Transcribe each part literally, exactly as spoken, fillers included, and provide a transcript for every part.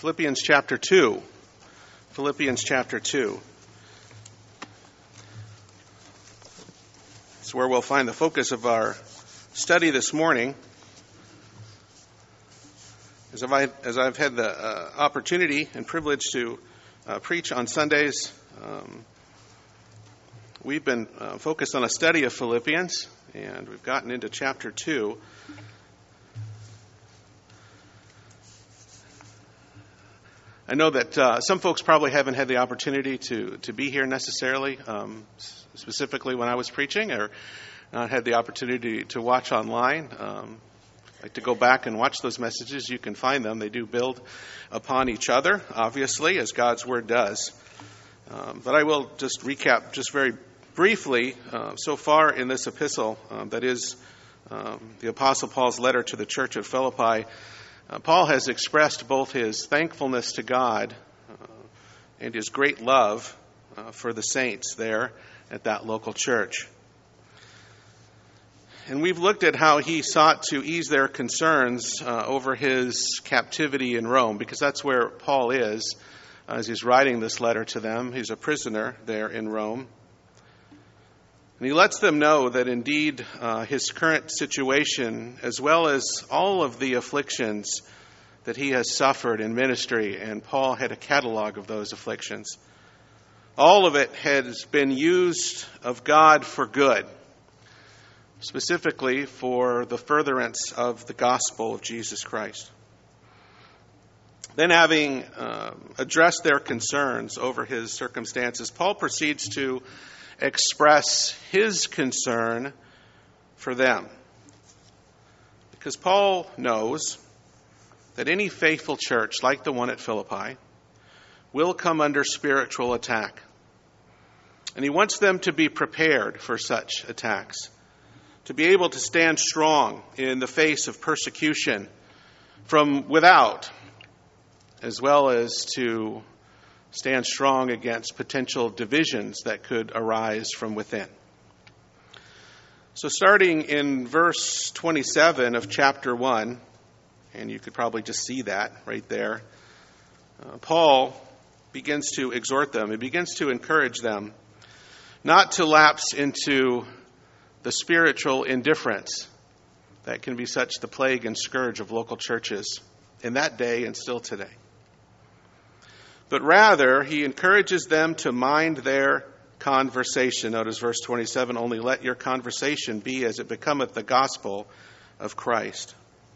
Philippians chapter two. Philippians chapter two. It's where we'll find the focus of our study this morning. As I've, as I've had the uh, opportunity and privilege to uh, preach on Sundays, um, we've been uh, focused on a study of Philippians, and we've gotten into chapter two. I know that uh, some folks probably haven't had the opportunity to, to be here necessarily, um, specifically when I was preaching, or not had the opportunity to watch online. Um, like to go back and watch those messages. You can find them. They do build upon each other, obviously, as God's Word does. Um, but I will just recap just very briefly uh, so far in this epistle, um, that is um, the Apostle Paul's letter to the church of Philippi. Uh, Paul has expressed both his thankfulness to God uh, and his great love uh, for the saints there at that local church. And we've looked at how he sought to ease their concerns uh, over his captivity in Rome, because that's where Paul is as he's writing this letter to them. He's a prisoner there in Rome. And he lets them know that indeed uh, his current situation, as well as all of the afflictions that he has suffered in ministry, and Paul had a catalog of those afflictions, all of it has been used of God for good, specifically for the furtherance of the gospel of Jesus Christ. Then, having uh, addressed their concerns over his circumstances, Paul proceeds to express his concern for them. Because Paul knows that any faithful church, like the one at Philippi, will come under spiritual attack. And he wants them to be prepared for such attacks, to be able to stand strong in the face of persecution from without, as well as to stand strong against potential divisions that could arise from within. So starting in verse twenty-seven of chapter one, and you could probably just see that right there, uh, Paul begins to exhort them. He begins to encourage them not to lapse into the spiritual indifference that can be such the plague and scourge of local churches in that day and still today. But rather, he encourages them to mind their conversation. Notice verse twenty-seven, only let your conversation be as it becometh the gospel of Christ.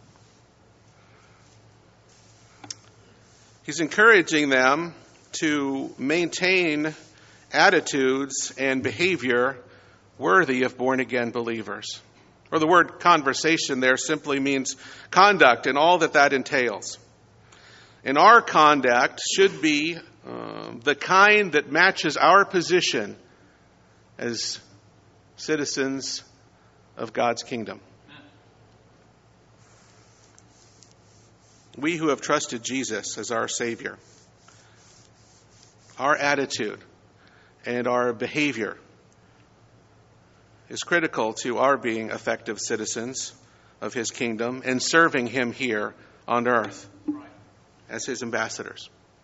He's encouraging them to maintain attitudes and behavior worthy of born-again believers. Or the word conversation there simply means conduct and all that that entails. And our conduct should be uh, the kind that matches our position as citizens of God's kingdom. We who have trusted Jesus as our Savior, our attitude and our behavior is critical to our being effective citizens of His kingdom and serving Him here on earth as His ambassadors.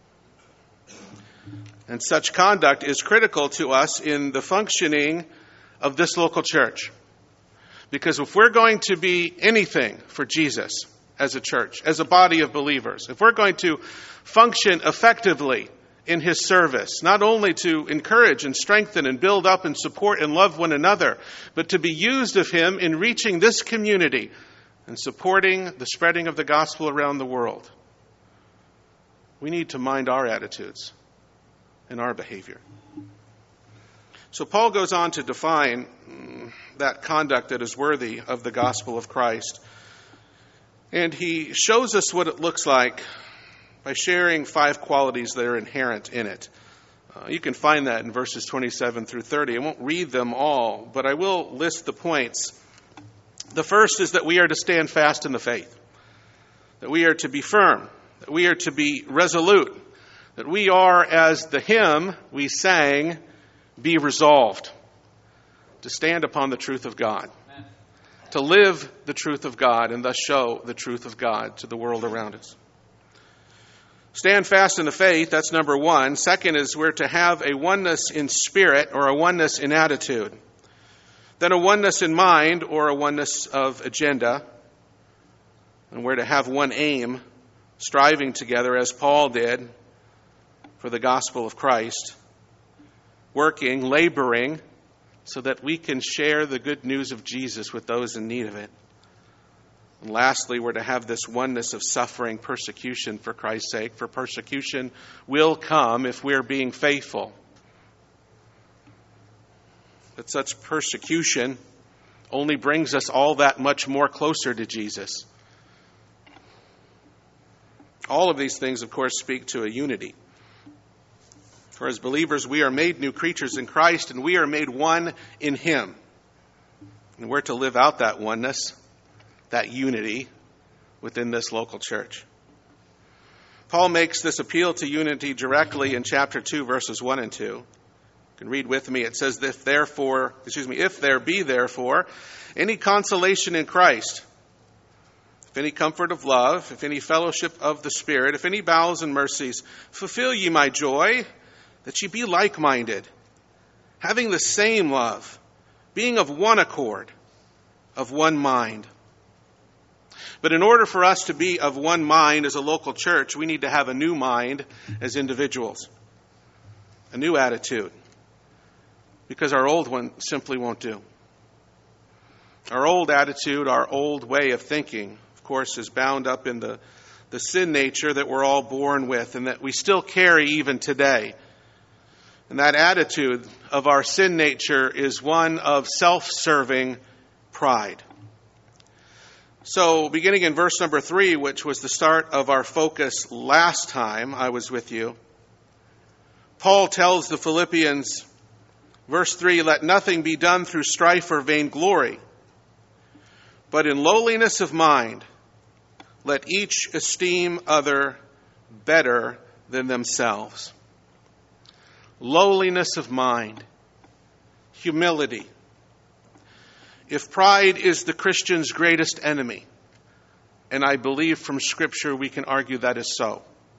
And such conduct is critical to us in the functioning of this local church. Because if we're going to be anything for Jesus as a church, as a body of believers, if we're going to function effectively in His service, not only to encourage and strengthen and build up and support and love one another, but to be used of Him in reaching this community and supporting the spreading of the gospel around the world, we need to mind our attitudes and our behavior. So Paul goes on to define that conduct that is worthy of the gospel of Christ. And he shows us what it looks like by sharing five qualities that are inherent in it. Uh, you can find that in verses twenty-seven through thirty. I won't read them all, but I will list the points. The first is that we are to stand fast in the faith, that we are to be firm, that we are to be resolute, that we are, as the hymn we sang, be resolved to stand upon the truth of God, Amen. To live the truth of God and thus show the truth of God to the world around us. Stand fast in the faith, that's number one. Second is we're to have a oneness in spirit or a oneness in attitude. Then a oneness in mind or a oneness of agenda. And we're to have one aim, striving together as Paul did for the gospel of Christ, working, laboring, so that we can share the good news of Jesus with those in need of it. And lastly, we're to have this oneness of suffering persecution for Christ's sake, for persecution will come if we're being faithful. But such persecution only brings us all that much more closer to Jesus. All of these things, of course, speak to a unity. For as believers, we are made new creatures in Christ, and we are made one in Him. And we're to live out that oneness, that unity, within this local church. Paul makes this appeal to unity directly in chapter two, verses one and two. You can read with me. It says, "If therefore, excuse me, if there be therefore any consolation in Christ, if any comfort of love, if any fellowship of the Spirit, if any bowels and mercies, fulfill ye my joy, that ye be like-minded, having the same love, being of one accord, of one mind." But in order for us to be of one mind as a local church, we need to have a new mind as individuals, a new attitude, because our old one simply won't do. Our old attitude, our old way of thinking, of course, is bound up in the, the sin nature that we're all born with and that we still carry even today. And that attitude of our sin nature is one of self-serving pride. So, beginning in verse number three, which was the start of our focus last time I was with you, Paul tells the Philippians, verse three, "Let nothing be done through strife or vainglory, but in lowliness of mind, let each esteem other better than themselves." Lowliness of mind, humility. If pride is the Christian's greatest enemy, and I believe from Scripture we can argue that is so,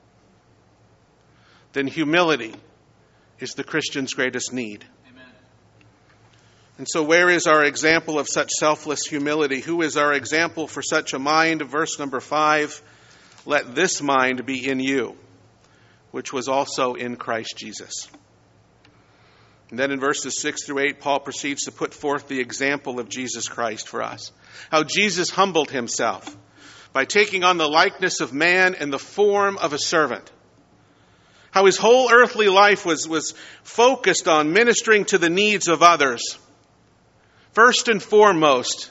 then humility is the Christian's greatest need. Amen. And so where is our example of such selfless humility? Who is our example for such a mind? Verse number five, "Let this mind be in you, which was also in Christ Jesus." And then in verses six through eight, Paul proceeds to put forth the example of Jesus Christ for us. How Jesus humbled himself by taking on the likeness of man and the form of a servant. How his whole earthly life was, was focused on ministering to the needs of others. First and foremost,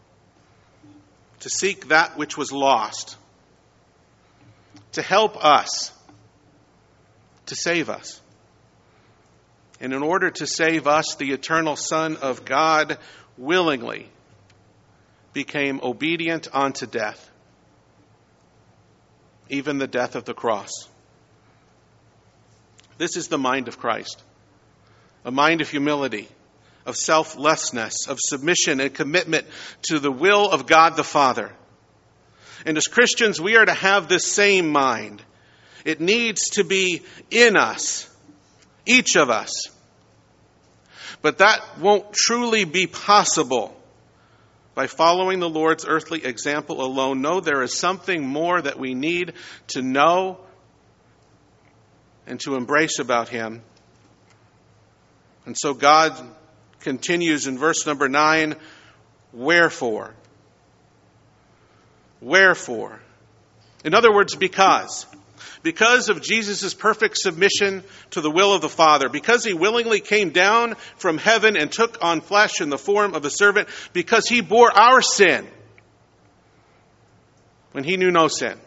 to seek that which was lost. To help us. To save us. And in order to save us, the eternal Son of God willingly became obedient unto death, even the death of the cross. This is the mind of Christ, a mind of humility, of selflessness, of submission and commitment to the will of God the Father. And as Christians, we are to have this same mind. It needs to be in us. Each of us. But that won't truly be possible by following the Lord's earthly example alone. No, there is something more that we need to know and to embrace about Him. And so God continues in verse number nine, "Wherefore?" Wherefore? In other words, because. Because of Jesus' perfect submission to the will of the Father, because He willingly came down from heaven and took on flesh in the form of a servant, because He bore our sin when He knew no sin,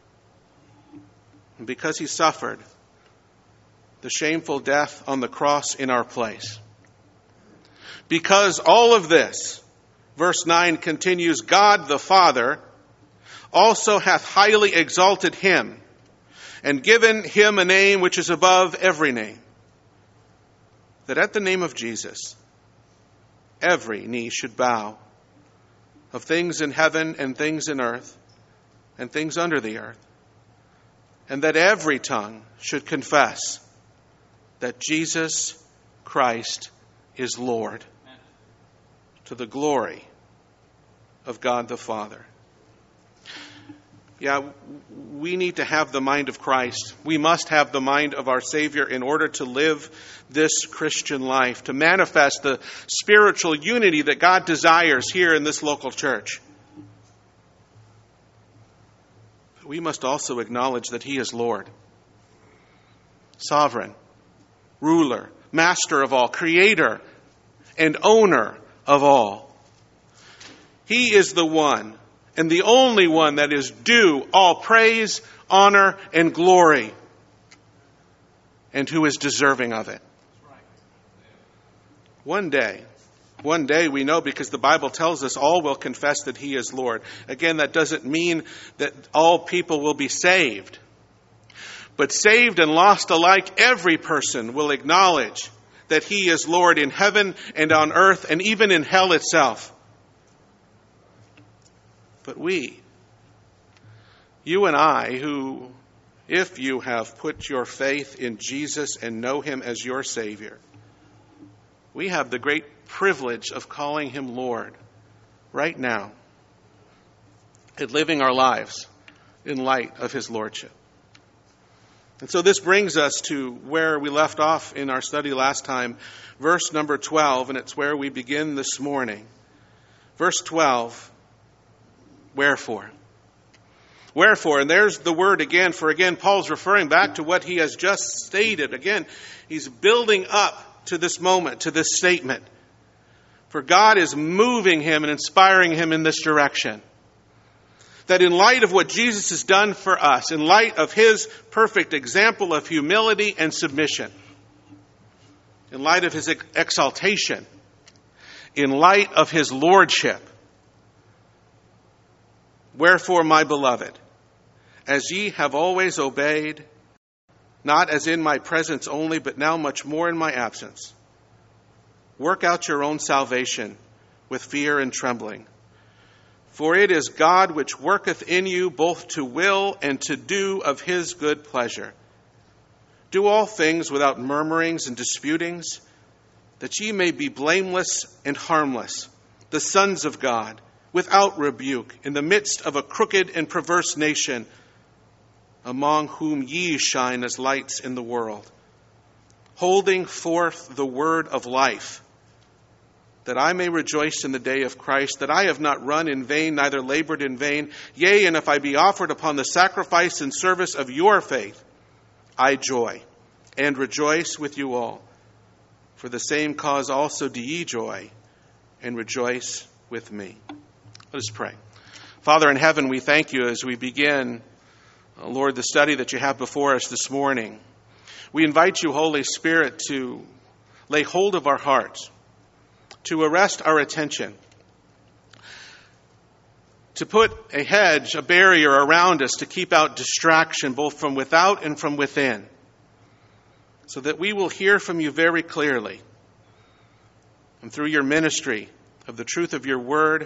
and because He suffered the shameful death on the cross in our place. Because all of this, verse nine continues, God the Father also hath highly exalted Him, and given Him a name which is above every name, that at the name of Jesus every knee should bow, of things in heaven and things in earth and things under the earth, and that every tongue should confess that Jesus Christ is Lord, to the glory of God the Father. Yeah, we need to have the mind of Christ. We must have the mind of our Savior in order to live this Christian life, to manifest the spiritual unity that God desires here in this local church. But we must also acknowledge that He is Lord, sovereign, ruler, master of all, creator, and owner of all. He is the one and the only one that is due all praise, honor, and glory, and who is deserving of it. One day, one day we know, because the Bible tells us all will confess that He is Lord. Again, that doesn't mean that all people will be saved. But saved and lost alike, every person will acknowledge that He is Lord in heaven and on earth and even in hell itself. But we, you and I, who, if you have put your faith in Jesus and know Him as your Savior, we have the great privilege of calling Him Lord right now and living our lives in light of His Lordship. And so this brings us to where we left off in our study last time, verse number twelve, and it's where we begin this morning. Verse twelve, wherefore? Wherefore, and there's the word again, for again, Paul's referring back to what he has just stated. Again, he's building up to this moment, to this statement. For God is moving him and inspiring him in this direction. That in light of what Jesus has done for us, in light of His perfect example of humility and submission, in light of His exaltation, in light of His lordship, wherefore, my beloved, as ye have always obeyed, not as in my presence only, but now much more in my absence, work out your own salvation with fear and trembling. For it is God which worketh in you both to will and to do of His good pleasure. Do all things without murmurings and disputings, that ye may be blameless and harmless, the sons of God, without rebuke, in the midst of a crooked and perverse nation, among whom ye shine as lights in the world, holding forth the word of life, that I may rejoice in the day of Christ, that I have not run in vain, neither labored in vain. Yea, and if I be offered upon the sacrifice and service of your faith, I joy and rejoice with you all. For the same cause also do ye joy and rejoice with me. Let us pray. Father in heaven, we thank you as we begin, Lord, the study that you have before us this morning. We invite you, Holy Spirit, to lay hold of our hearts, to arrest our attention, to put a hedge, a barrier around us to keep out distraction both from without and from within, so that we will hear from you very clearly. And through your ministry of the truth of your word,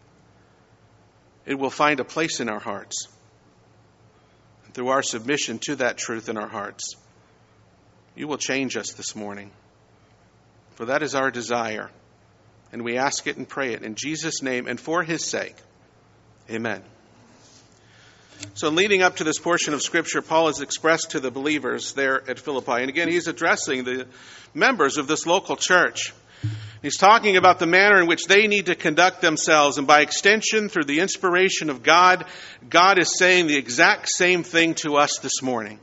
it will find a place in our hearts. And through our submission to that truth in our hearts, you will change us this morning. For that is our desire. And we ask it and pray it in Jesus' name and for His sake. Amen. So leading up to this portion of Scripture, Paul has expressed to the believers there at Philippi. And again, he's addressing the members of this local church. He's talking about the manner in which they need to conduct themselves. And by extension, through the inspiration of God, God is saying the exact same thing to us this morning.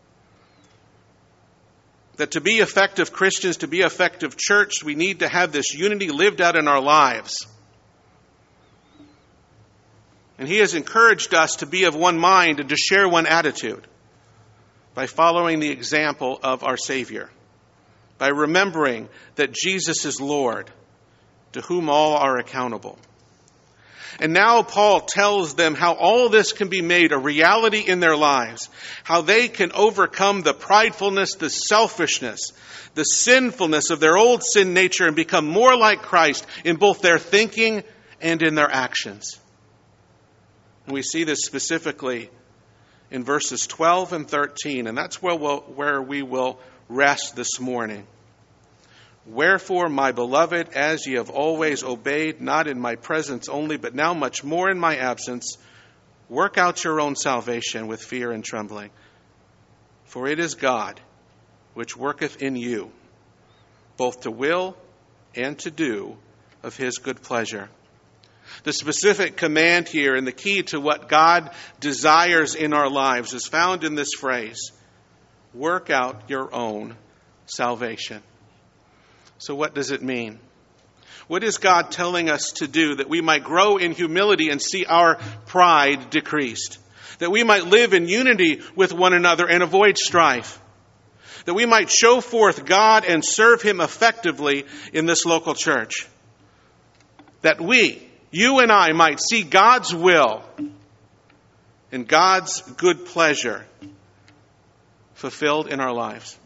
That to be effective Christians, to be effective church, we need to have this unity lived out in our lives. And He has encouraged us to be of one mind and to share one attitude by following the example of our Savior, by remembering that Jesus is Lord, to whom all are accountable. And now Paul tells them how all this can be made a reality in their lives, how they can overcome the pridefulness, the selfishness, the sinfulness of their old sin nature and become more like Christ in both their thinking and in their actions. And we see this specifically in verses twelve and thirteen, and that's where, we'll, where we will rest this morning. Wherefore, my beloved, as ye have always obeyed, not in my presence only, but now much more in my absence, work out your own salvation with fear and trembling. For it is God which worketh in you, both to will and to do of his good pleasure. The specific command here and the key to what God desires in our lives is found in this phrase, work out your own salvation. So what does it mean? What is God telling us to do that we might grow in humility and see our pride decreased? That we might live in unity with one another and avoid strife? That we might show forth God and serve him effectively in this local church? That we, you and I, might see God's will and God's good pleasure fulfilled in our lives.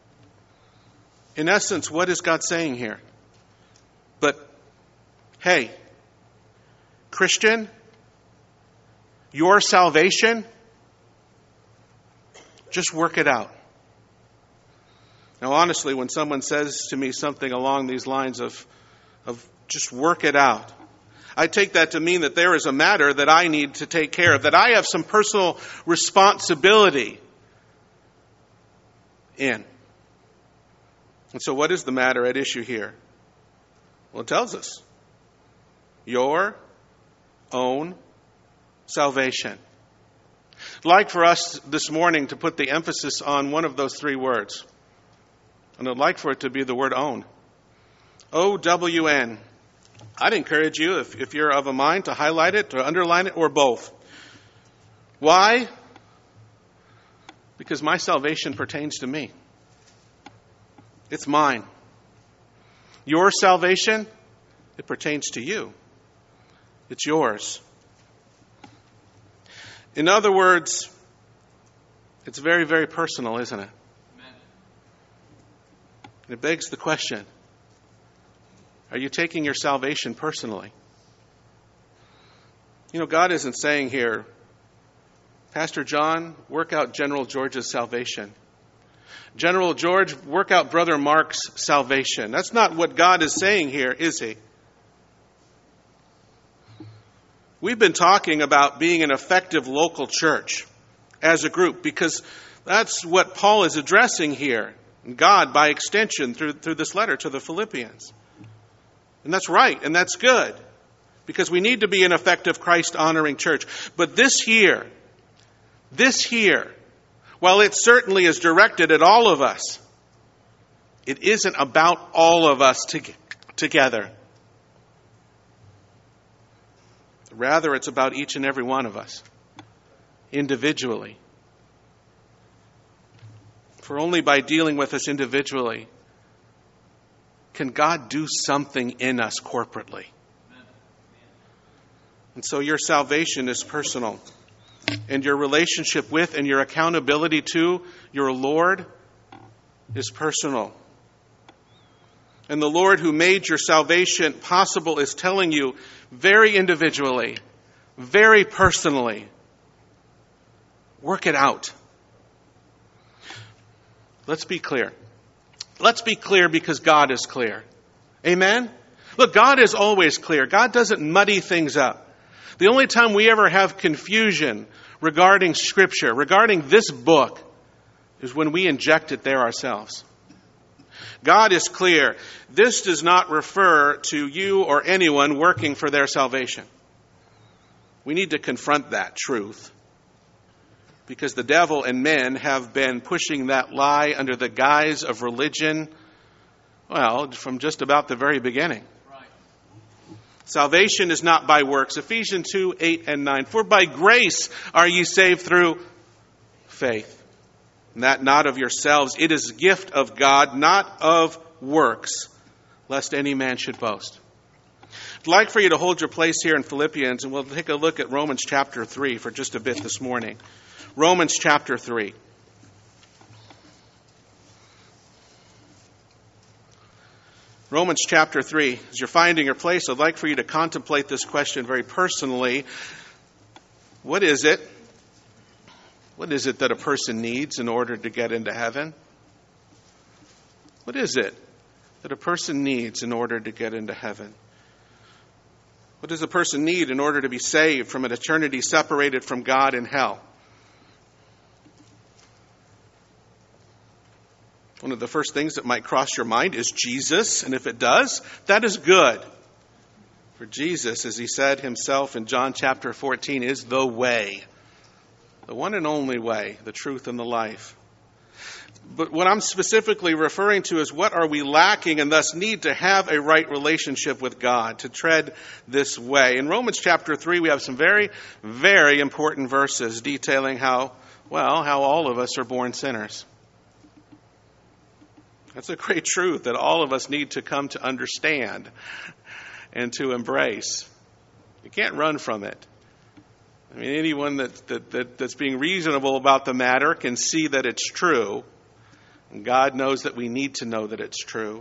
In essence, what is God saying here? But, hey, Christian, your salvation, just work it out. Now, honestly, when someone says to me something along these lines of, of just work it out, I take that to mean that there is a matter that I need to take care of, that I have some personal responsibility in. And so what is the matter at issue here? Well, it tells us. Your own salvation. I'd like for us this morning to put the emphasis on one of those three words. And I'd like for it to be the word own. O W N. I'd encourage you, if, if you're of a mind, to highlight it, to underline it, or both. Why? Because my salvation pertains to me. It's mine. Your salvation, it pertains to you. It's yours. In other words, it's very, very personal, isn't it? Amen. And it begs the question, are you taking your salvation personally? You know, God isn't saying here, Pastor John, work out General George's salvation. General George, work out Brother Mark's salvation. That's not what God is saying here, is he? We've been talking about being an effective local church as a group because that's what Paul is addressing here. And God, by extension, through, through this letter to the Philippians. And that's right, and that's good. Because we need to be an effective Christ-honoring church. But this here, this here, while it certainly is directed at all of us, it isn't about all of us to, together. Rather, it's about each and every one of us, individually. For only by dealing with us individually can God do something in us corporately. And so your salvation is personal. And your relationship with and your accountability to your Lord is personal. And the Lord who made your salvation possible is telling you very individually, very personally, work it out. Let's be clear. Let's be clear because God is clear. Amen? Look, God is always clear. God doesn't muddy things up. The only time we ever have confusion regarding Scripture, regarding this book, is when we inject it there ourselves. God is clear. This does not refer to you or anyone working for their salvation. We need to confront that truth because the devil and men have been pushing that lie under the guise of religion, well, from just about the very beginning. Salvation is not by works. Ephesians two, eight and nine. For by grace are ye saved through faith. And that not of yourselves. It is a gift of God, not of works, lest any man should boast. I'd like for you to hold your place here in Philippians, and we'll take a look at Romans chapter three for just a bit this morning. Romans chapter three. Romans chapter three. As you're finding your place, I'd like for you to contemplate this question very personally. What is it What is it that a person needs in order to get into heaven? What is it that a person needs in order to get into heaven? What does a person need in order to be saved from an eternity separated from God in hell? One of the first things that might cross your mind is Jesus, and if it does, that is good. For Jesus, as he said himself in John chapter fourteen, is the way, the one and only way, the truth and the life. But what I'm specifically referring to is what are we lacking and thus need to have a right relationship with God, to tread this way. In Romans chapter three, we have some very, very important verses detailing how, well, how all of us are born sinners. That's a great truth that all of us need to come to understand and to embrace. You can't run from it. I mean, anyone that, that, that that's being reasonable about the matter can see that it's true. And God knows that we need to know that it's true.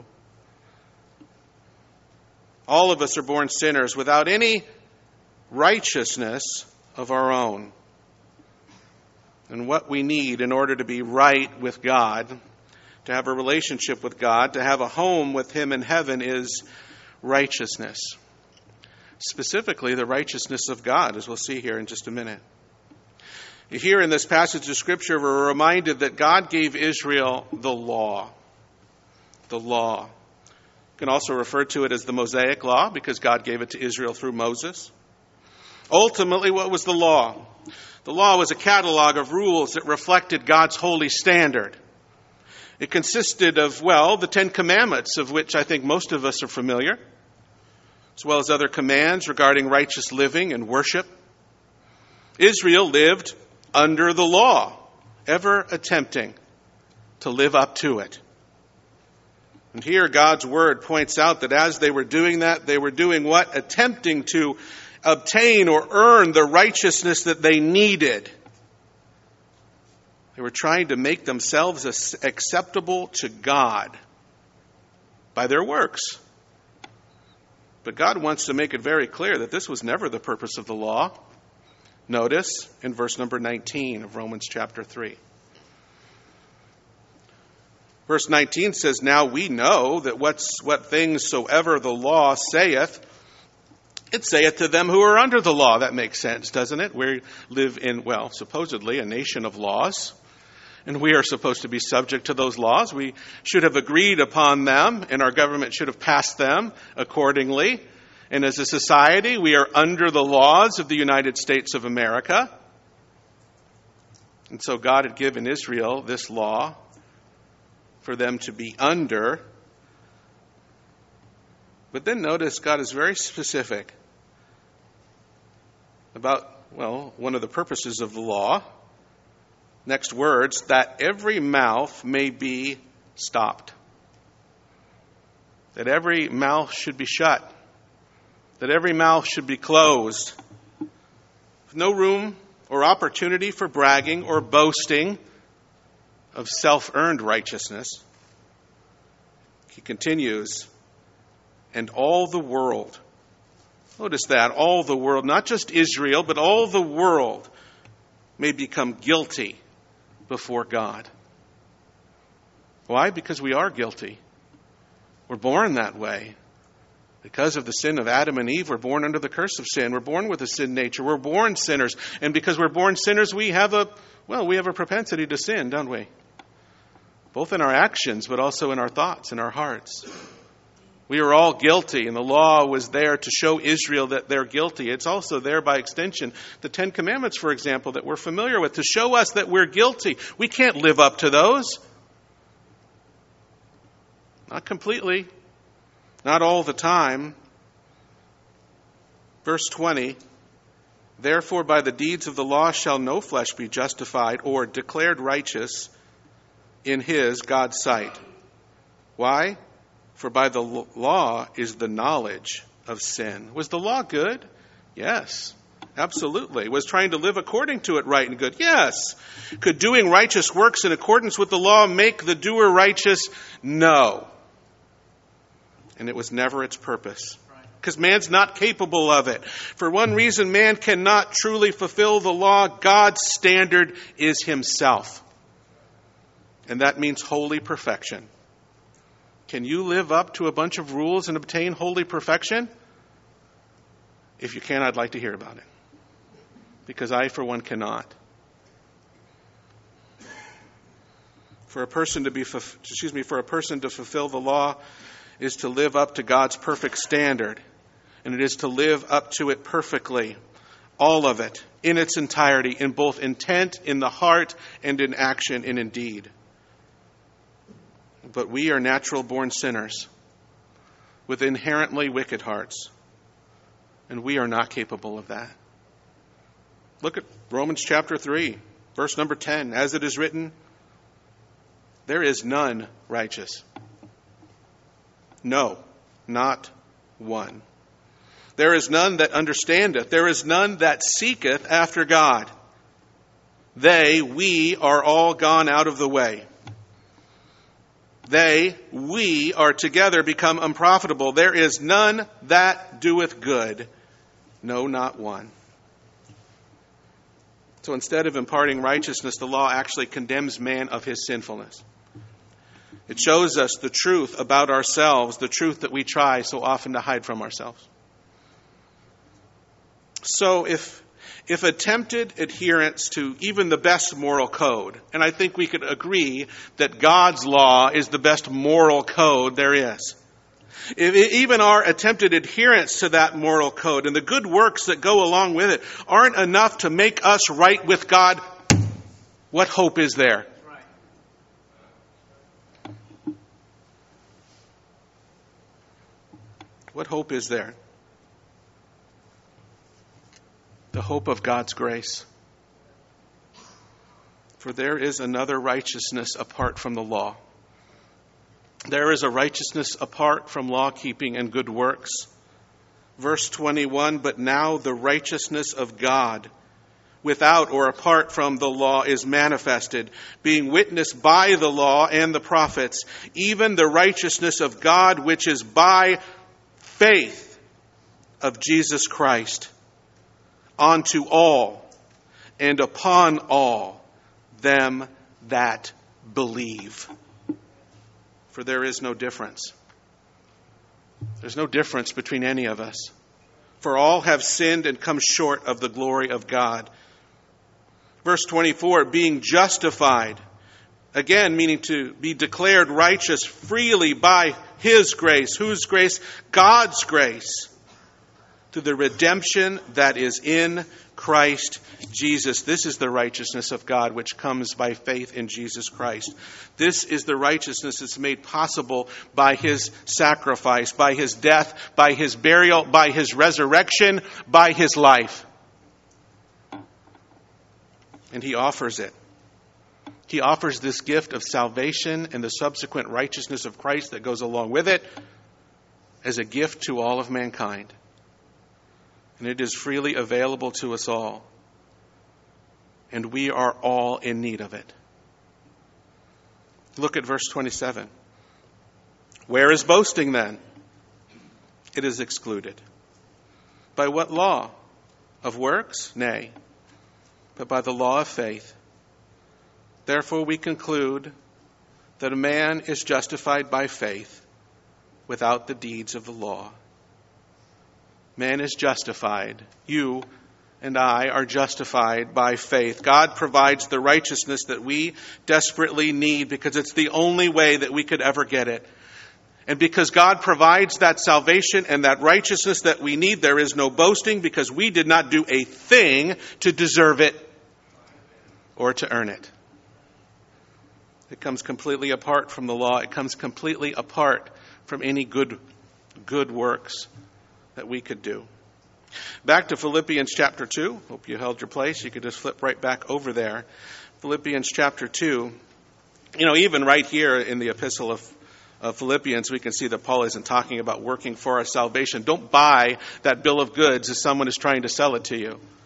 All of us are born sinners without any righteousness of our own. And what we need in order to be right with God, to have a relationship with God, to have a home with Him in heaven, is righteousness. Specifically, the righteousness of God, as we'll see here in just a minute. Here in this passage of Scripture, we're reminded that God gave Israel the law. The law. You can also refer to it as the Mosaic Law, because God gave it to Israel through Moses. Ultimately, what was the law? The law was a catalog of rules that reflected God's holy standard. It consisted of, well, the Ten Commandments, of which I think most of us are familiar, as well as other commands regarding righteous living and worship. Israel lived under the law, ever attempting to live up to it. And here God's word points out that as they were doing that, they were doing what? Attempting to obtain or earn the righteousness that they needed. They were trying to make themselves acceptable to God by their works. But God wants to make it very clear that this was never the purpose of the law. Notice in verse number nineteen of Romans chapter three. Verse nineteen says, "Now we know that what's, what things soever the law saith, it saith to them who are under the law." That makes sense, doesn't it? We live in, well, supposedly a nation of laws, and we are supposed to be subject to those laws. We should have agreed upon them, and our government should have passed them accordingly. And as a society, we are under the laws of the United States of America. And so God had given Israel this law for them to be under. But then notice God is very specific about, well, one of the purposes of the law. Next words, that every mouth may be stopped. That every mouth should be shut. That every mouth should be closed. No room or opportunity for bragging or boasting of self-earned righteousness. He continues, and all the world, notice that, all the world, not just Israel, but all the world may become guilty before God. Why? Because we are guilty. We're born that way. Because of the sin of Adam and Eve, we're born under the curse of sin. We're born with a sin nature. We're born sinners. And because we're born sinners, we have a, well, we have a propensity to sin, don't we? Both in our actions, but also in our thoughts, in our hearts. We are all guilty, and the law was there to show Israel that they're guilty. It's also there by extension, the Ten Commandments, for example, that we're familiar with, to show us that we're guilty. We can't live up to those. Not completely. Not all the time. Verse twenty, "Therefore by the deeds of the law shall no flesh be justified or declared righteous in his, God's sight." Why? For by the law is the knowledge of sin. Was the law good? Yes, absolutely. Was trying to live according to it right and good? Yes. Could doing righteous works in accordance with the law make the doer righteous? No. And it was never its purpose. because man's not capable of it. For one reason, man cannot truly fulfill the law. God's standard is himself. And that means holy perfection. Can you live up to a bunch of rules and obtain holy perfection? If you can, I'd like to hear about it. Because I, for one, cannot. For a person to be, excuse me, for a person to fulfill the law is to live up to God's perfect standard. And it is to live up to it perfectly. All of it, in its entirety, in both intent, in the heart, and in action and in deed. But we are natural-born sinners with inherently wicked hearts. And we are not capable of that. Look at Romans chapter three, verse number ten. As it is written, there is none righteous. No, not one. There is none that understandeth. There is none that seeketh after God. They, we, are all gone out of the way. They, we, are together become unprofitable. There is none that doeth good. No, not one. So instead of imparting righteousness, the law actually condemns man of his sinfulness. It shows us the truth about ourselves, the truth that we try so often to hide from ourselves. So if if attempted adherence to even the best moral code, and I think we could agree that God's law is the best moral code there is. If even our attempted adherence to that moral code and the good works that go along with it aren't enough to make us right with God, what hope is there? What hope is there? The hope of God's grace. For there is another righteousness apart from the law. There is a righteousness apart from law keeping and good works. Verse twenty-one, but now the righteousness of God without or apart from the law is manifested, being witnessed by the law and the prophets, even the righteousness of God which is by faith of Jesus Christ, unto all and upon all them that believe. For there is no difference. There's no difference between any of us. For all have sinned and come short of the glory of God. Verse twenty-four, being justified, again meaning to be declared righteous freely by His grace. Whose grace? God's grace. To the redemption that is in Christ Jesus. This is the righteousness of God which comes by faith in Jesus Christ. This is the righteousness that's made possible by His sacrifice, by His death, by His burial, by His resurrection, by His life. And He offers it. He offers this gift of salvation and the subsequent righteousness of Christ that goes along with it as a gift to all of mankind. And it is freely available to us all. And we are all in need of it. Look at verse twenty-seven. Where is boasting then? It is excluded. By what law? Of works? Nay, but by the law of faith. Therefore we conclude that a man is justified by faith without the deeds of the law. Man is justified. You and I are justified by faith. God provides the righteousness that we desperately need because it's the only way that we could ever get it. And because God provides that salvation and that righteousness that we need, there is no boasting because we did not do a thing to deserve it or to earn it. It comes completely apart from the law. It comes completely apart from any good, good works that we could do. Back to Philippians chapter two. Hope you held your place. You could just flip right back over there. Philippians chapter two. You know, even right here in the epistle of, of Philippians, we can see that Paul isn't talking about working for our salvation. Don't buy that bill of goods as someone is trying to sell it to you.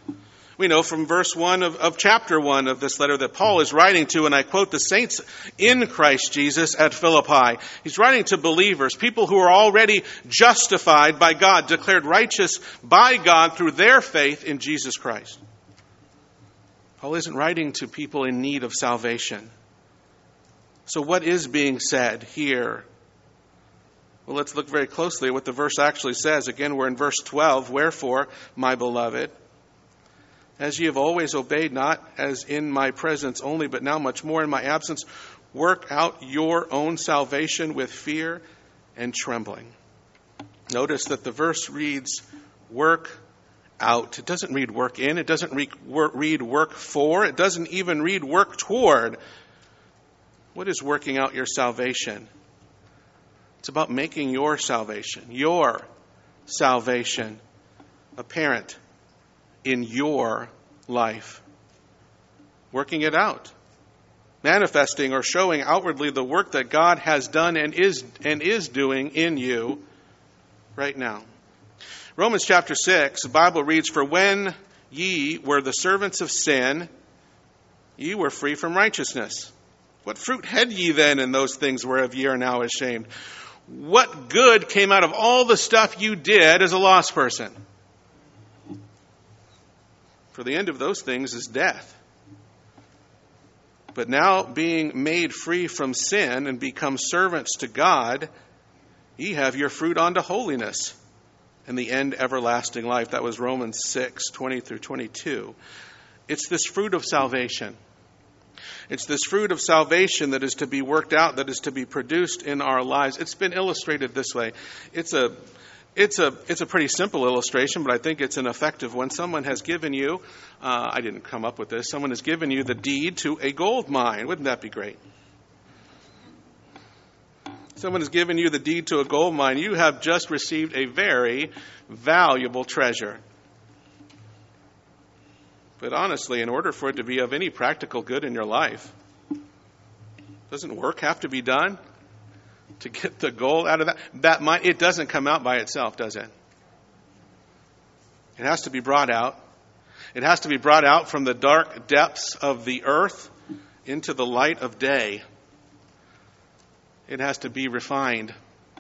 We know from verse one of, of chapter one of this letter that Paul is writing to, and I quote, the saints in Christ Jesus at Philippi. He's writing to believers, people who are already justified by God, declared righteous by God through their faith in Jesus Christ. Paul isn't writing to people in need of salvation. So what is being said here? Well, let's look very closely at what the verse actually says. Again, we're in verse twelve. Wherefore, my beloved, as ye have always obeyed, not as in my presence only, but now much more in my absence, work out your own salvation with fear and trembling. Notice that the verse reads, work out. It doesn't read work in. It doesn't read work for. It doesn't even read work toward. What is working out your salvation? It's about making your salvation, your salvation, apparent in your life. Working it out. Manifesting or showing outwardly the work that God has done and is and is doing in you right now. Romans chapter six, the Bible reads, for when ye were the servants of sin, ye were free from righteousness. What fruit had ye then in those things whereof ye are now ashamed? What good came out of all the stuff you did as a lost person? For the end of those things is death. But now being made free from sin and become servants to God, ye have your fruit unto holiness, and the end everlasting life. That was Romans six, twenty through twenty-two. It's this fruit of salvation. It's this fruit of salvation that is to be worked out, that is to be produced in our lives. It's been illustrated this way. It's a It's a it's a pretty simple illustration, but I think it's an effective one. Someone has given you, uh, I didn't come up with this, someone has given you the deed to a gold mine. Wouldn't that be great? Someone has given you the deed to a gold mine. You have just received a very valuable treasure. But honestly, in order for it to be of any practical good in your life, doesn't work have to be done to get the gold out of that? That mine, it doesn't come out by itself, does it? It has to be brought out. It has to be brought out from the dark depths of the earth into the light of day. It has to be refined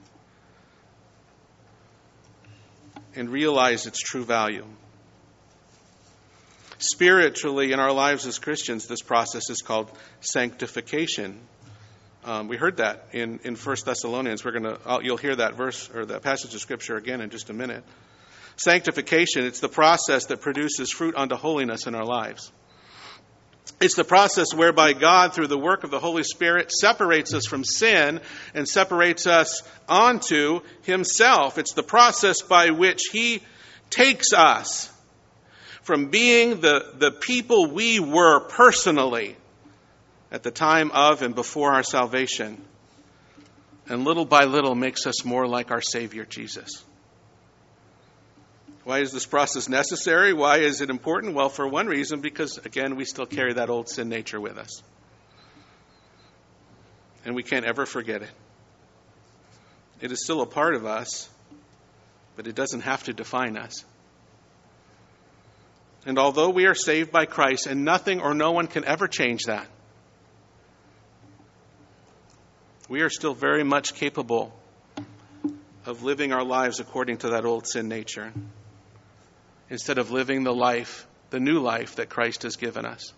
and realize its true value. Spiritually, in our lives as Christians, this process is called sanctification. Um, we heard that in, in First Thessalonians. We're going to you'll hear that verse or that passage of Scripture again in just a minute. Sanctification, it's the process that produces fruit unto holiness in our lives. It's the process whereby God, through the work of the Holy Spirit, separates us from sin and separates us onto Himself. It's the process by which He takes us from being the, the people we were personally at the time of and before our salvation, and little by little makes us more like our Savior Jesus. Why is this process necessary? Why is it important? Well, for one reason, because, again, we still carry that old sin nature with us. And we can't ever forget it. It is still a part of us, but it doesn't have to define us. And although we are saved by Christ, and nothing or no one can ever change that, we are still very much capable of living our lives according to that old sin nature, instead of living the life, the new life that Christ has given us.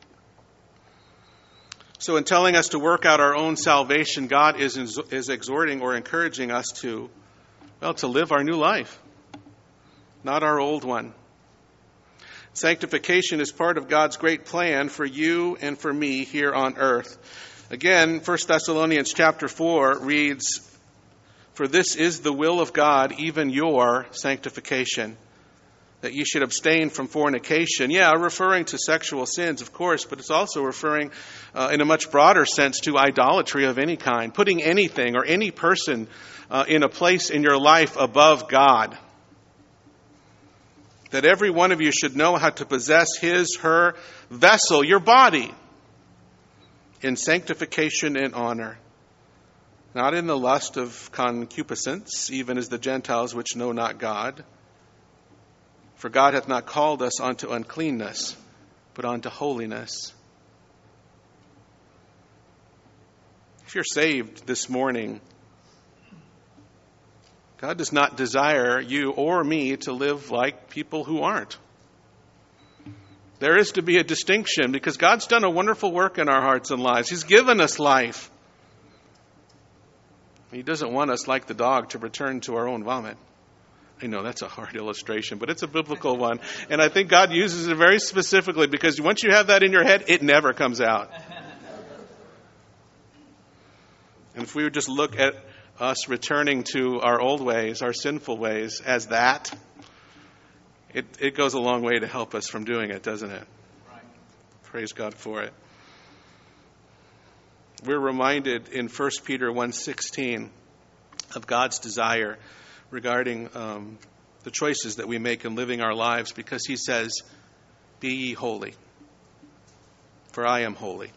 So in telling us to work out our own salvation, God is, is exhorting or encouraging us to, well, to live our new life, not our old one. Sanctification is part of God's great plan for you and for me here on earth. Again, First Thessalonians chapter four reads, for this is the will of God, even your sanctification, that you should abstain from fornication. Yeah, referring to sexual sins, of course, but it's also referring uh, in a much broader sense to idolatry of any kind, putting anything or any person uh, in a place in your life above God. That every one of you should know how to possess his, her vessel, your body, in sanctification and honor, not in the lust of concupiscence, even as the Gentiles which know not God. For God hath not called us unto uncleanness, but unto holiness. If you're saved this morning, God does not desire you or me to live like people who aren't. There is to be a distinction because God's done a wonderful work in our hearts and lives. He's given us life. He doesn't want us, like the dog, to return to our own vomit. I know that's a hard illustration, but it's a biblical one. And I think God uses it very specifically because once you have that in your head, it never comes out. And if we would just look at us returning to our old ways, our sinful ways, as that, it, it goes a long way to help us from doing it, doesn't it? Right. Praise God for it. We're reminded in First Peter one sixteen of God's desire regarding um, the choices that we make in living our lives, because he says, "Be ye holy, for I am holy."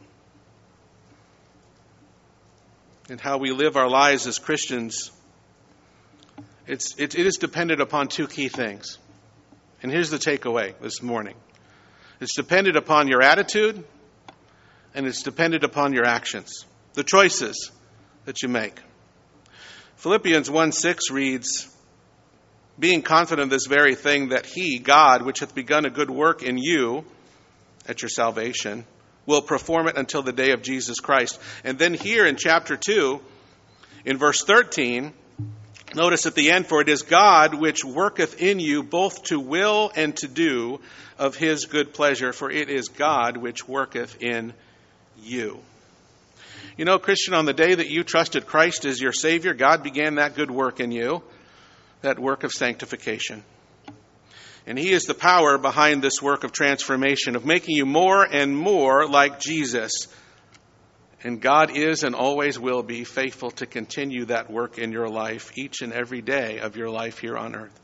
And how we live our lives as Christians, it's, it, it is dependent upon two key things. And here's the takeaway this morning. It's dependent upon your attitude, and it's dependent upon your actions, the choices that you make. Philippians one six reads, "Being confident of this very thing, that he, God, which hath begun a good work in you," at your salvation, "will perform it until the day of Jesus Christ." And then here in chapter two, in verse thirteen, notice at the end, "For it is God which worketh in you both to will and to do of his good pleasure, for it is God which worketh in you." You know, Christian, on the day that you trusted Christ as your Savior, God began that good work in you, that work of sanctification. And he is the power behind this work of transformation, of making you more and more like Jesus. And God is and always will be faithful to continue that work in your life each and every day of your life here on earth.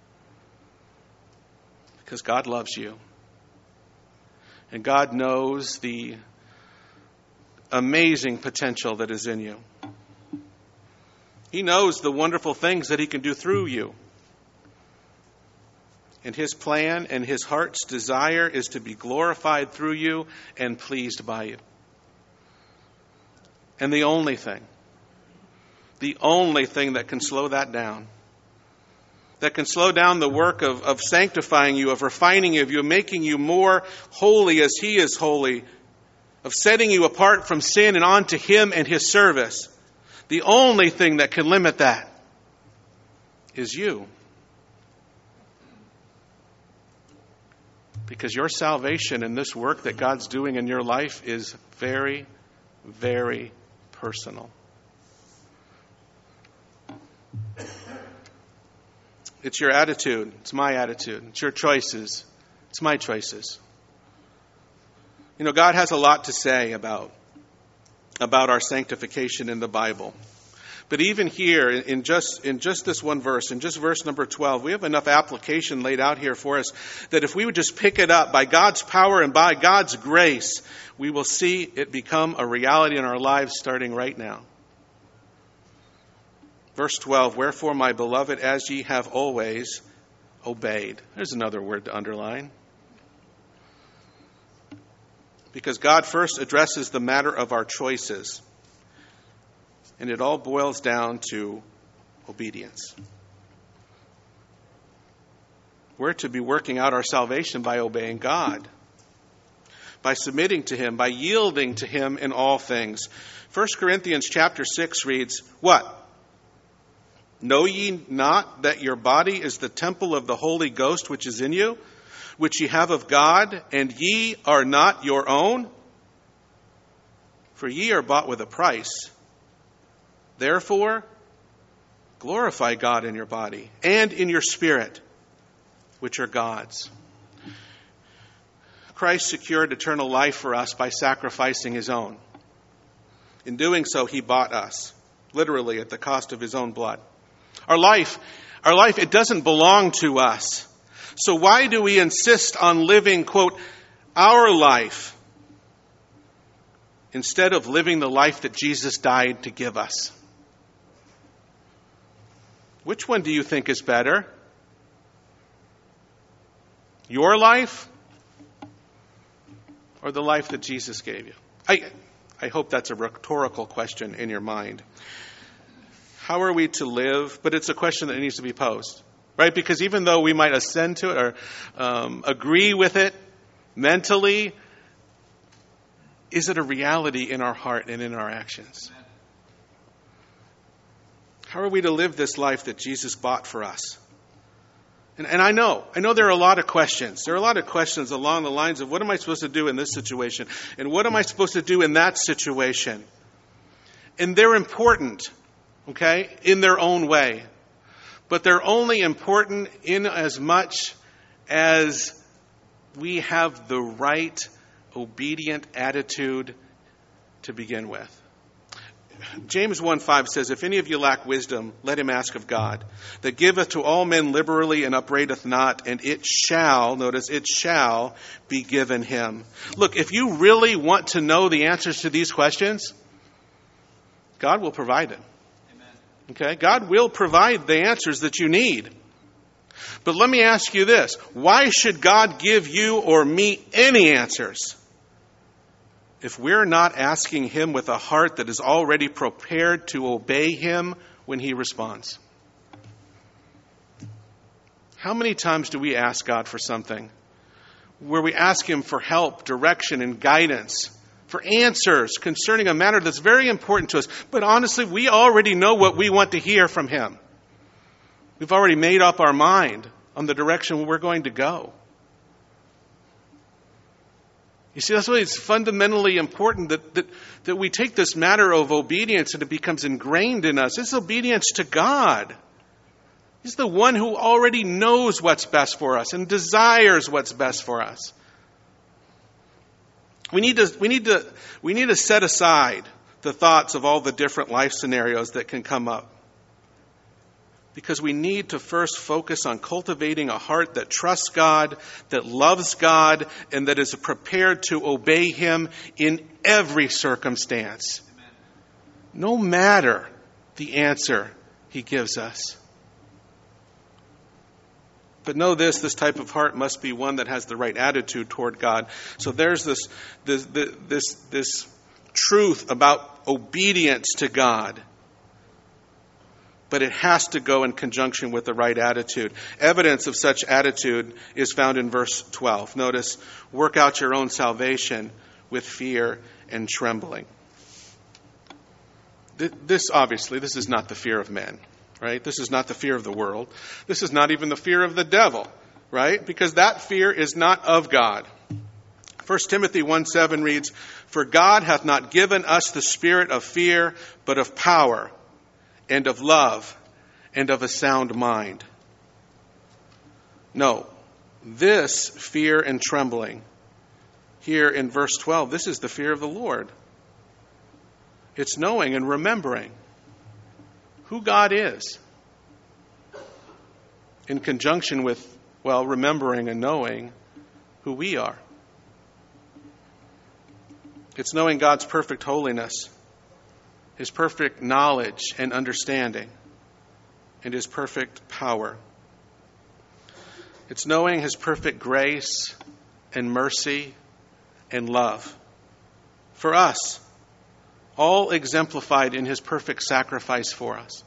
Because God loves you. And God knows the amazing potential that is in you. He knows the wonderful things that he can do through you. And his plan and his heart's desire is to be glorified through you and pleased by you. And the only thing, the only thing that can slow that down, that can slow down the work of, of sanctifying you, of refining you, of you, making you more holy as he is holy, of setting you apart from sin and onto him and his service, the only thing that can limit that is you. Because your salvation and this work that God's doing in your life is very, very personal. It's your attitude. It's my attitude. It's your choices. It's my choices. You know, God has a lot to say about, about our sanctification in the Bible. But even here, in just in just this one verse, in just verse number twelve, we have enough application laid out here for us that if we would just pick it up by God's power and by God's grace, we will see it become a reality in our lives starting right now. Verse twelve, "Wherefore, my beloved, as ye have always obeyed." There's another word to underline. Because God first addresses the matter of our choices. And it all boils down to obedience. We're to be working out our salvation by obeying God, by submitting to him, by yielding to him in all things. First Corinthians chapter six reads, what? "Know ye not that your body is the temple of the Holy Ghost which is in you, which ye have of God, and ye are not your own? For ye are bought with a price. Therefore, glorify God in your body and in your spirit, which are God's." Christ secured eternal life for us by sacrificing his own. In doing so, he bought us, literally at the cost of his own blood. Our life, our life, it doesn't belong to us. So why do we insist on living, quote, our life, instead of living the life that Jesus died to give us? Which one do you think is better? Your life or the life that Jesus gave you? I, I hope that's a rhetorical question in your mind. How are we to live? But it's a question that needs to be posed, right? Because even though we might assent to it or um, agree with it mentally, is it a reality in our heart and in our actions? How are we to live this life that Jesus bought for us? And, and I know, I know there are a lot of questions. There are a lot of questions along the lines of what am I supposed to do in this situation? And what am I supposed to do in that situation? And they're important, okay, in their own way. But they're only important in as much as we have the right, obedient attitude to begin with. James one five says, if any of you lack wisdom, let him ask of God, that giveth to all men liberally and upbraideth not, and it shall, notice, it shall be given him. Look, if you really want to know the answers to these questions, God will provide them. Amen. Okay? God will provide the answers that you need. But let me ask you this. Why should God give you or me any answers if we're not asking him with a heart that is already prepared to obey him when he responds? How many times do we ask God for something where we ask him for help, direction, and guidance, for answers concerning a matter that's very important to us, but honestly, we already know what we want to hear from him. We've already made up our mind on the direction we're going to go. You see, that's why it's fundamentally important that, that, that we take this matter of obedience and it becomes ingrained in us. It's obedience to God. He's the one who already knows what's best for us and desires what's best for us. We need to, we need to, we need to set aside the thoughts of all the different life scenarios that can come up. Because we need to first focus on cultivating a heart that trusts God, that loves God, and that is prepared to obey him in every circumstance. Amen. No matter the answer he gives us. But know this, this type of heart must be one that has the right attitude toward God. So there's this, this, this, this truth about obedience to God. But it has to go in conjunction with the right attitude. Evidence of such attitude is found in verse twelve. Notice, work out your own salvation with fear and trembling. This, obviously, this is not the fear of men, right? This is not the fear of the world. This is not even the fear of the devil, right? Because that fear is not of God. First Timothy one seven reads, for God hath not given us the spirit of fear, but of power, and of love, and of a sound mind. No, this fear and trembling, here in verse twelve, this is the fear of the Lord. It's knowing and remembering who God is, in conjunction with, well, remembering and knowing who we are. It's knowing God's perfect holiness, his perfect knowledge and understanding, and his perfect power. It's knowing his perfect grace and mercy and love for us, all exemplified in his perfect sacrifice for us.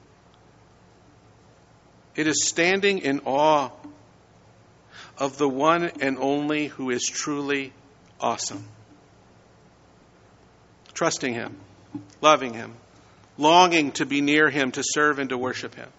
It is standing in awe of the one and only who is truly awesome. Trusting him, loving him, longing to be near him, to serve and to worship him.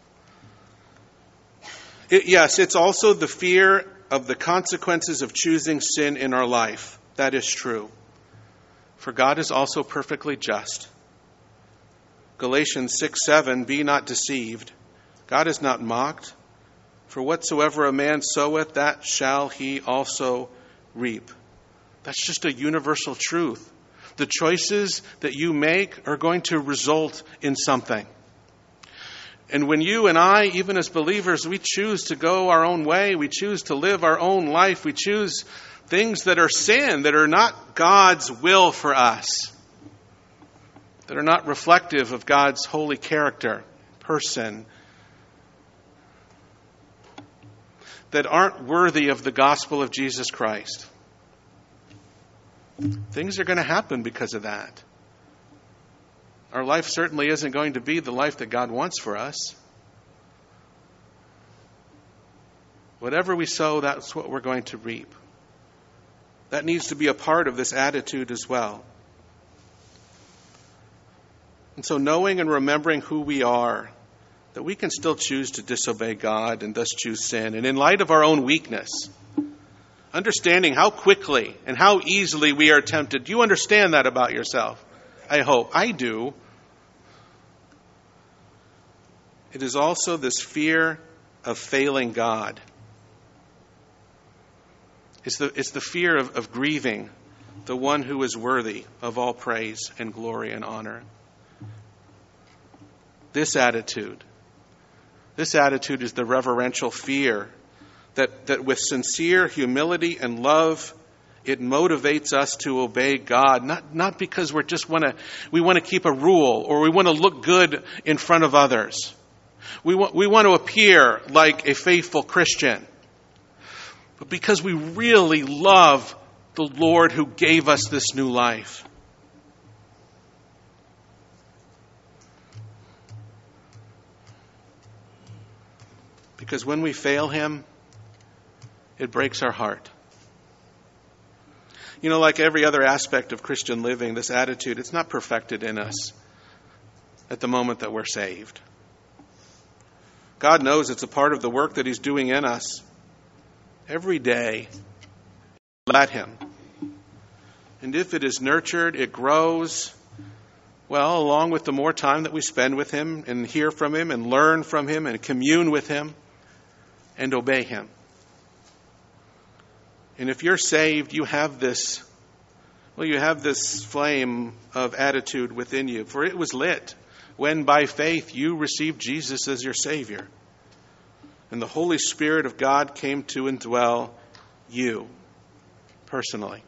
It, yes, it's also the fear of the consequences of choosing sin in our life. That is true. For God is also perfectly just. Galatians six seven, be not deceived. God is not mocked. For whatsoever a man soweth, that shall he also reap. That's just a universal truth. The choices that you make are going to result in something. And when you and I, even as believers, we choose to go our own way, we choose to live our own life, we choose things that are sin, that are not God's will for us, that are not reflective of God's holy character, person, that aren't worthy of the gospel of Jesus Christ. Things are going to happen because of that. Our life certainly isn't going to be the life that God wants for us. Whatever we sow, that's what we're going to reap. That needs to be a part of this attitude as well. And so knowing and remembering who we are, that we can still choose to disobey God and thus choose sin. And in light of our own weakness, understanding how quickly and how easily we are tempted. Do you understand that about yourself? I hope. I do. It is also this fear of failing God. It's the, it's the fear of, of grieving the one who is worthy of all praise and glory and honor. This attitude, this attitude is the reverential fear that, that with sincere humility and love, it motivates us to obey God, not, not because we just want to we want to keep a rule or we want to look good in front of others. We want, we want to appear like a faithful Christian, but because we really love the Lord who gave us this new life. Because when we fail Him, it breaks our heart. You know, like every other aspect of Christian living, this attitude, it's not perfected in us at the moment that we're saved. God knows it's a part of the work that He's doing in us. Every day, let Him. And if it is nurtured, it grows, well, along with the more time that we spend with Him and hear from Him and learn from Him and commune with Him and obey Him. And if you're saved, you have this, well, you have this flame of attitude within you. For it was lit when by faith you received Jesus as your Savior. And the Holy Spirit of God came to indwell you personally.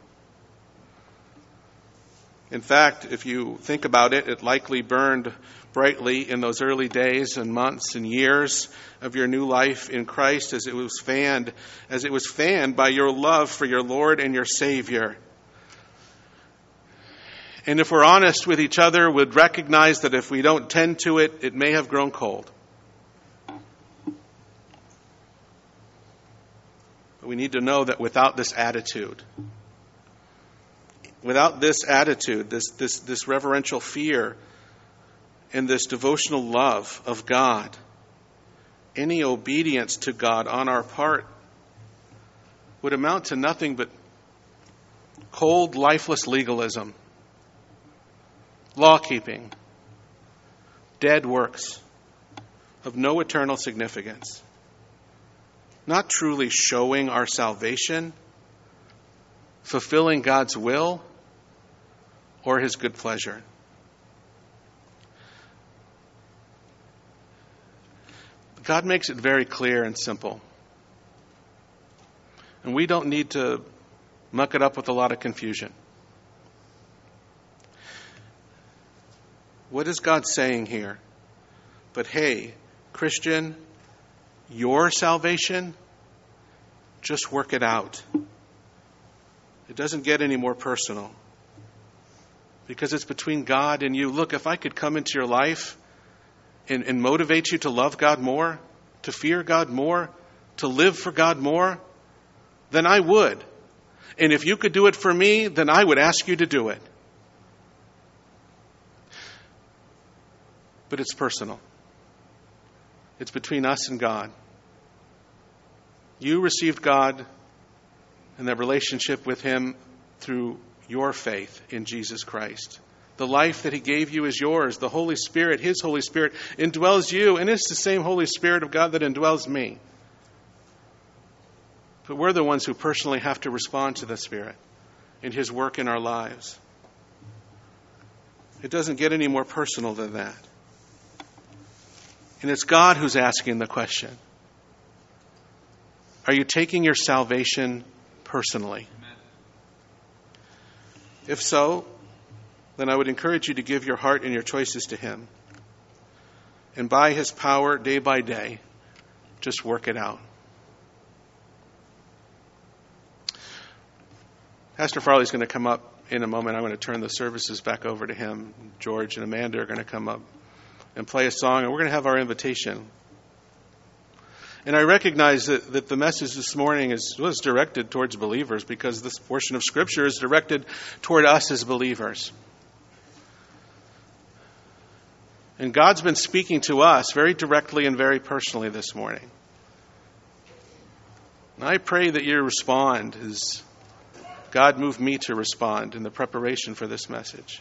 In fact, if you think about it, it likely burned brightly in those early days and months and years of your new life in Christ as it was fanned, as it was fanned by your love for your Lord and your Savior. And if we're honest with each other, we'd recognize that if we don't tend to it, it may have grown cold. But we need to know that without this attitude, without this attitude, this, this, this reverential fear and this devotional love of God, any obedience to God on our part would amount to nothing but cold, lifeless legalism, law-keeping, dead works of no eternal significance, not truly showing our salvation, fulfilling God's will, or His good pleasure. God makes it very clear and simple. And we don't need to muck it up with a lot of confusion. What is God saying here? But hey, Christian, your salvation, just work it out. It doesn't get any more personal. Because it's between God and you. Look, if I could come into your life and, and motivate you to love God more, to fear God more, to live for God more, then I would. And if you could do it for me, then I would ask you to do it. But it's personal. It's between us and God. You received God and that relationship with Him through your faith in Jesus Christ. The life that He gave you is yours. The Holy Spirit, His Holy Spirit, indwells you. And it's the same Holy Spirit of God that indwells me. But we're the ones who personally have to respond to the Spirit in His work in our lives. It doesn't get any more personal than that. And it's God who's asking the question. Are you taking your salvation personally? Amen. If so, then I would encourage you to give your heart and your choices to Him. And by His power, day by day, just work it out. Pastor Farley's going to come up in a moment. I'm going to turn the services back over to him. George and Amanda are going to come up and play a song, and we're going to have our invitation. And I recognize that, that the message this morning is, was directed towards believers because this portion of Scripture is directed toward us as believers. And God's been speaking to us very directly and very personally this morning. And I pray that you respond as God moved me to respond in the preparation for this message.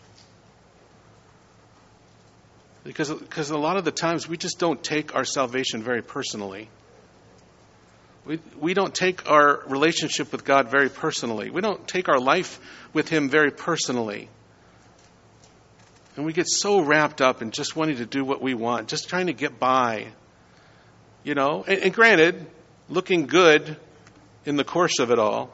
Because, because a lot of the times we just don't take our salvation very personally. We, we don't take our relationship with God very personally. We don't take our life with Him very personally. And we get so wrapped up in just wanting to do what we want, just trying to get by. You know, and, and granted, looking good in the course of it all.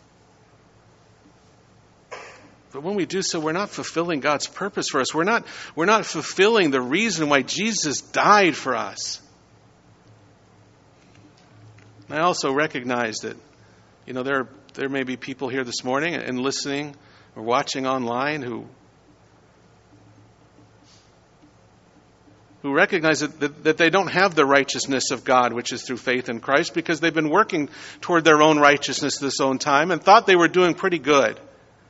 But when we do so, we're not fulfilling God's purpose for us. We're not, we're not fulfilling the reason why Jesus died for us. And I also recognize that, you know, there, there may be people here this morning and listening or watching online who who recognize that, that, that they don't have the righteousness of God, which is through faith in Christ, because they've been working toward their own righteousness this own time and thought they were doing pretty good.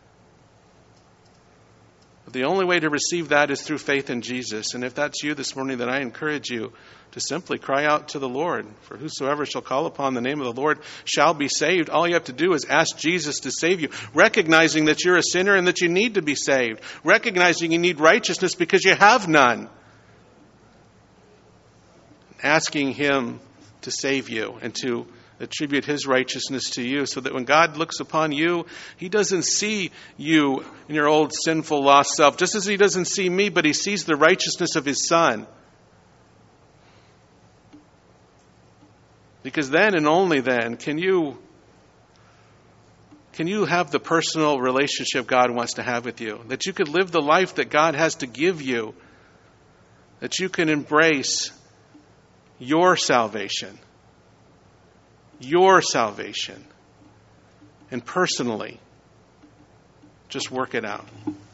But the only way to receive that is through faith in Jesus. And if that's you this morning, then I encourage you to simply cry out to the Lord. For whosoever shall call upon the name of the Lord shall be saved. All you have to do is ask Jesus to save you, recognizing that you're a sinner and that you need to be saved, recognizing you need righteousness because you have none. Asking Him to save you and to attribute His righteousness to you so that when God looks upon you, He doesn't see you in your old sinful lost self, just as He doesn't see me, but He sees the righteousness of His Son. Because then and only then can you can you have the personal relationship God wants to have with you, that you could live the life that God has to give you, that you can embrace your salvation, your salvation, and personally just work it out.